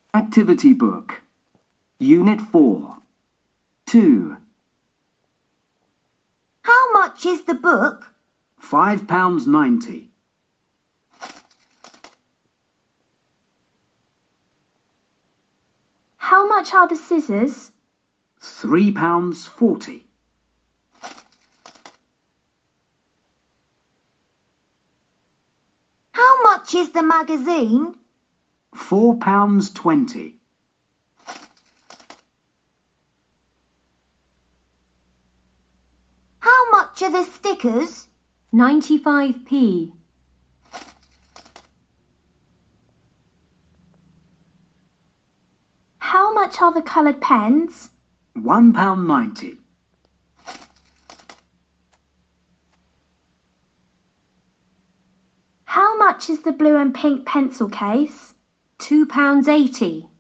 Activity book. Unit 4. 2. How much is the book? £5.90. How much are the scissors? £3.40. How much is the magazine? £4.20. How much are the stickers? 95p. How much are the coloured pens? £1.90. How much is the blue and pink pencil case? £2.80.